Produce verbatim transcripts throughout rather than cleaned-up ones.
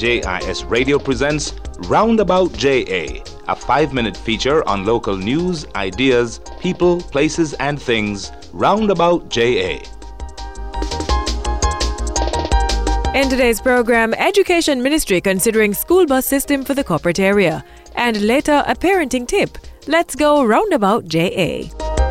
J I S Radio presents Roundabout J A, a five-minute feature on local news, ideas, people, places, and things. Roundabout J A. In today's program, Education Ministry considering school bus system for the corporate area. And later, a parenting tip. Let's go Roundabout J A.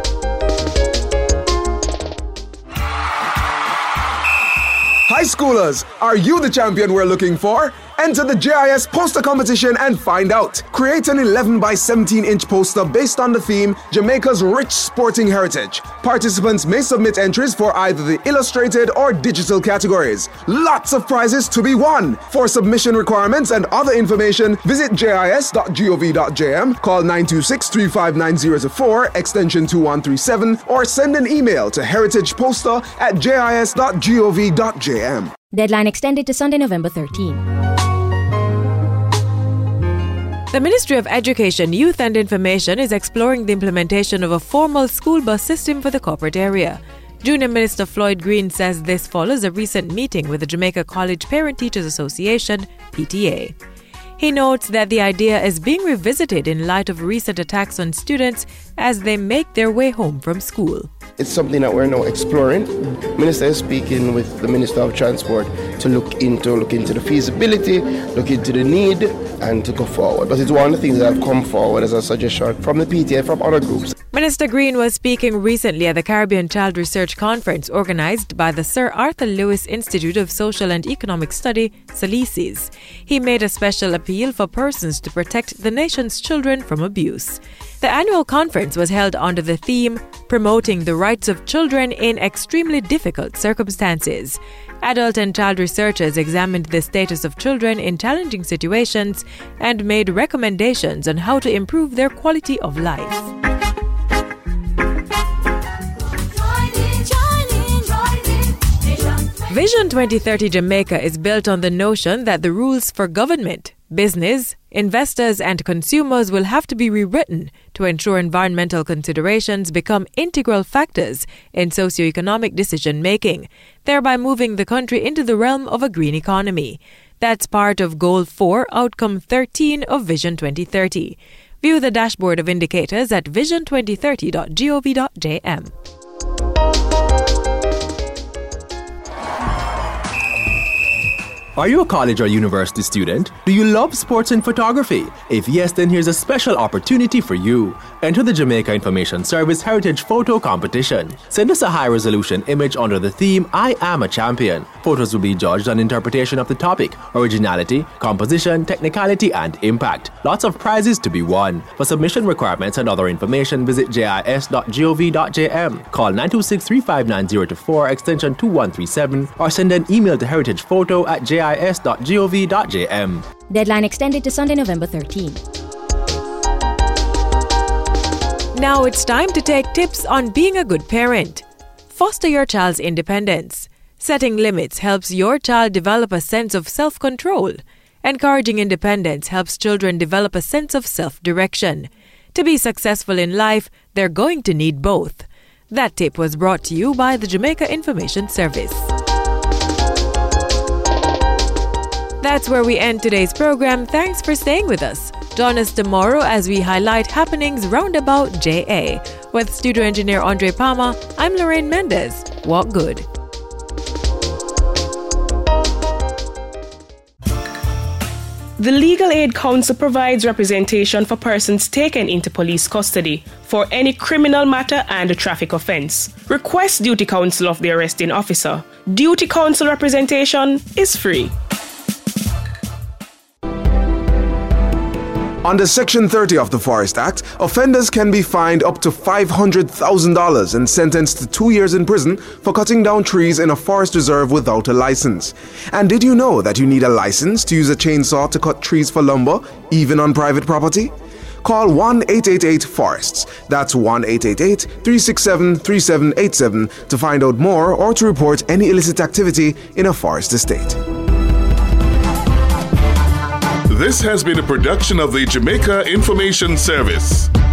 High schoolers, are you the champion we're looking for? Enter the J I S poster competition and find out. Create an eleven by seventeen inch poster based on the theme Jamaica's rich sporting heritage. Participants may submit entries for either the illustrated or digital categories. Lots of prizes to be won. For submission requirements and other information, visit J I S dot gov dot j m, call nine two six, three five nine zero zero four, extension two one three seven, or send an email to heritageposter at j i s dot gov dot j m. Deadline extended to Sunday, November thirteenth. The Ministry of Education, Youth and Information is exploring the implementation of a formal school bus system for the corporate area. Junior Minister Floyd Green says this follows a recent meeting with the Jamaica College Parent Teachers Association, P T A. He notes that the idea is being revisited in light of recent attacks on students as they make their way home from school. It's something that we're now exploring. Minister is speaking with the Minister of Transport to look into look into the feasibility, look into the need, and to go forward. But it's one of the things that have come forward as a suggestion from the P T A, from other groups. Minister Green was speaking recently at the Caribbean Child Research Conference organized by the Sir Arthur Lewis Institute of Social and Economic Study, SALISIS. He made a special appeal for persons to protect the nation's children from abuse. The annual conference was held under the theme Promoting the Rights of Children in Extremely Difficult Circumstances. Adult and child researchers examined the status of children in challenging situations and made recommendations on how to improve their quality of life. Vision twenty thirty Jamaica is built on the notion that the rules for government, business, investors and consumers will have to be rewritten to ensure environmental considerations become integral factors in socio-economic decision-making, thereby moving the country into the realm of a green economy. That's part of Goal four, Outcome thirteen of Vision twenty thirty. View the dashboard of indicators at vision twenty thirty dot gov dot j m. Are you a college or university student? Do you love sports and photography? If yes, then here's a special opportunity for you. Enter the Jamaica Information Service Heritage Photo Competition. Send us a high-resolution image under the theme, I am a champion. Photos will be judged on interpretation of the topic, originality, composition, technicality, and impact. Lots of prizes to be won. For submission requirements and other information, visit j i s dot gov dot j m. Call nine two six, three five nine zero two four, extension two one three seven, or send an email to heritagephoto at j i s dot gov dot j m. Deadline extended to Sunday, November thirteenth. Now it's time to take tips on being a good parent. Foster your child's independence. Setting limits helps your child develop a sense of self-control. Encouraging independence helps children develop a sense of self-direction. To be successful in life, they're going to need both. That tip was brought to you by the Jamaica Information Service. That's where we end today's program. Thanks for staying with us. Join us tomorrow as we highlight happenings roundabout J A. With studio engineer Andre Palma, I'm Lorraine Mendez. Walk good. The Legal Aid Council provides representation for persons taken into police custody for any criminal matter and a traffic offence. Request duty counsel of the arresting officer. Duty counsel representation is free. Under Section thirty of the Forest Act, offenders can be fined up to five hundred thousand dollars and sentenced to two years in prison for cutting down trees in a forest reserve without a license. And did you know that you need a license to use a chainsaw to cut trees for lumber, even on private property? Call one eight eight eight forests. That's one eight eight eight, three six seven, three seven eight seven to find out more or to report any illicit activity in a forest estate. This has been a production of the Jamaica Information Service.